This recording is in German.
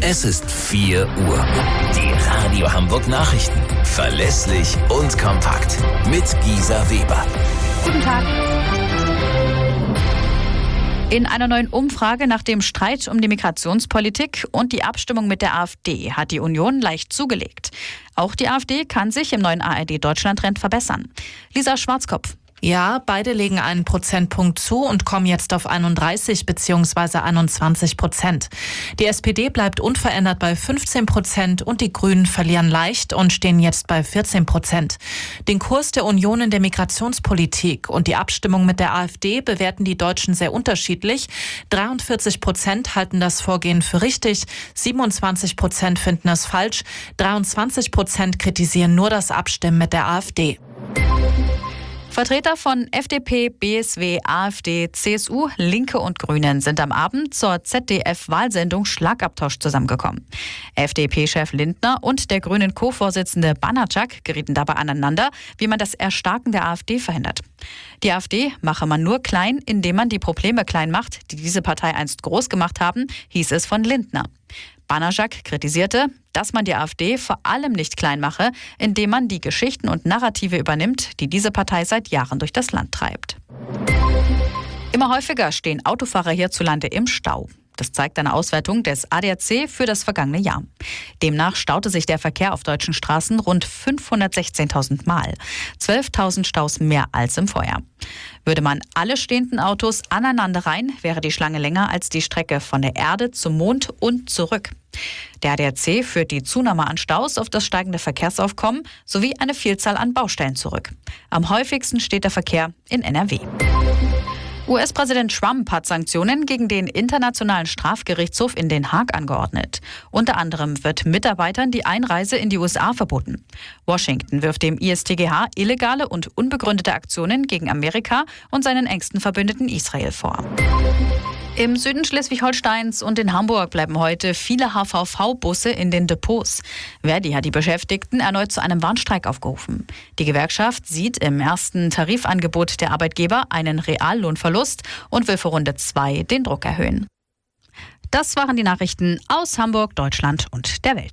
Es ist 4 Uhr. Die Radio Hamburg Nachrichten. Verlässlich und kompakt. Mit Gisa Weber. Guten Tag. In einer neuen Umfrage nach dem Streit um die Migrationspolitik und die Abstimmung mit der AfD hat die Union leicht zugelegt. Auch die AfD kann sich im neuen ARD-Deutschland-Trend verbessern. Lisa Schwarzkopf. Ja, beide legen einen Prozentpunkt zu und kommen jetzt auf 31 bzw. 21%. Die SPD bleibt unverändert bei 15% und die Grünen verlieren leicht und stehen jetzt bei 14%. Den Kurs der Union in der Migrationspolitik und die Abstimmung mit der AfD bewerten die Deutschen sehr unterschiedlich. 43% halten das Vorgehen für richtig, 27% finden es falsch, 23% kritisieren nur das Abstimmen mit der AfD. Vertreter von FDP, BSW, AfD, CSU, Linke und Grünen sind am Abend zur ZDF-Wahlsendung Schlagabtausch zusammengekommen. FDP-Chef Lindner und der Grünen Co-Vorsitzende Banacak gerieten dabei aneinander, wie man das Erstarken der AfD verhindert. Die AfD mache man nur klein, indem man die Probleme klein macht, die diese Partei einst groß gemacht haben, hieß es von Lindner. Banacak kritisierte, dass man die AfD vor allem nicht klein mache, indem man die Geschichten und Narrative übernimmt, die diese Partei seit Jahren durch das Land treibt. Immer häufiger stehen Autofahrer hierzulande im Stau. Das zeigt eine Auswertung des ADAC für das vergangene Jahr. Demnach staute sich der Verkehr auf deutschen Straßen rund 516.000 Mal. 12.000 Staus mehr als im Vorjahr. Würde man alle stehenden Autos aneinanderreihen, wäre die Schlange länger als die Strecke von der Erde zum Mond und zurück. Der ADAC führt die Zunahme an Staus auf das steigende Verkehrsaufkommen sowie eine Vielzahl an Baustellen zurück. Am häufigsten steht der Verkehr in NRW. US-Präsident Trump hat Sanktionen gegen den Internationalen Strafgerichtshof in Den Haag angeordnet. Unter anderem wird Mitarbeitern die Einreise in die USA verboten. Washington wirft dem ISTGH illegale und unbegründete Aktionen gegen Amerika und seinen engsten Verbündeten Israel vor. Im Süden Schleswig-Holsteins und in Hamburg bleiben heute viele HVV-Busse in den Depots. Verdi hat die Beschäftigten erneut zu einem Warnstreik aufgerufen. Die Gewerkschaft sieht im ersten Tarifangebot der Arbeitgeber einen Reallohnverlust und will für Runde 2 den Druck erhöhen. Das waren die Nachrichten aus Hamburg, Deutschland und der Welt.